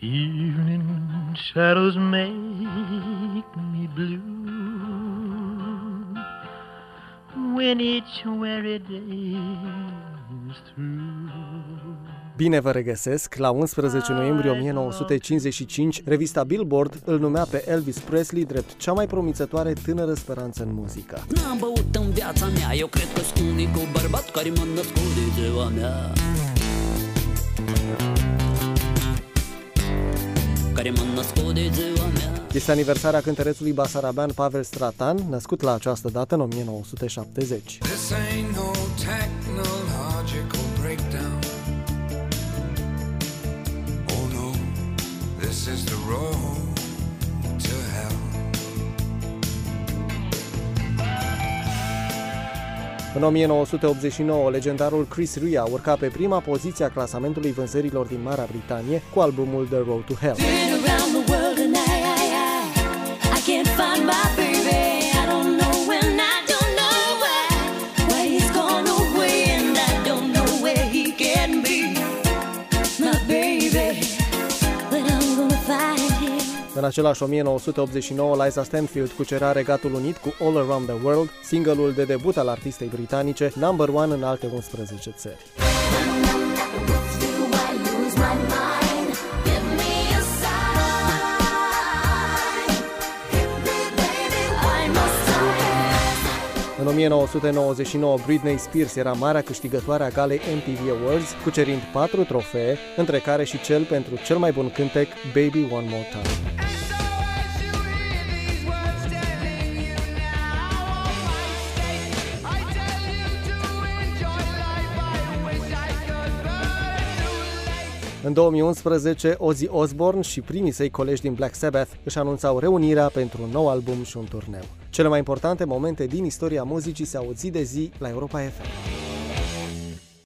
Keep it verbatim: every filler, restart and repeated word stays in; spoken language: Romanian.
Evening shadows make me blue when each weary day is through. Bine vă regăsesc! La unsprezece noiembrie o mie nouă sute cincizeci și cinci, revista Billboard îl numea pe Elvis Presley drept cea mai promițătoare tânără speranță în muzică. N-am băut în viața mea, eu cred că sunt unicul bărbat care m-a născut de ziua mea. Care m-a născut de ziua mea. Este aniversarea cântărețului basarabean Pavel Stratan, născut la această dată în o mie nouă sute șaptezeci. This ain't no technological breakdown. Oh no, this is the road to hell. În o mie nouă sute optzeci și nouă, legendarul Chris Rea urca pe prima poziție a clasamentului vânzărilor din Marea Britanie cu albumul The Road to Hell. În același o mie nouă sute optzeci și nouă, Liza Stanfield cucerea Regatul Unit cu All Around the World, singurul de debut al artistei britanice, number one în alte unsprezece țări. În o mie nouă sute nouăzeci și nouă, Britney Spears era marea câștigătoare a galei M T V Awards, cucerind patru trofee, între care și cel pentru cel mai bun cântec, Baby One More Time. În două mii unsprezece, Ozzy Osbourne și primii săi colegi din Black Sabbath își anunțau reunirea pentru un nou album și un turneu. Cele mai importante momente din istoria muzicii se aud zi de zi la Europa F M.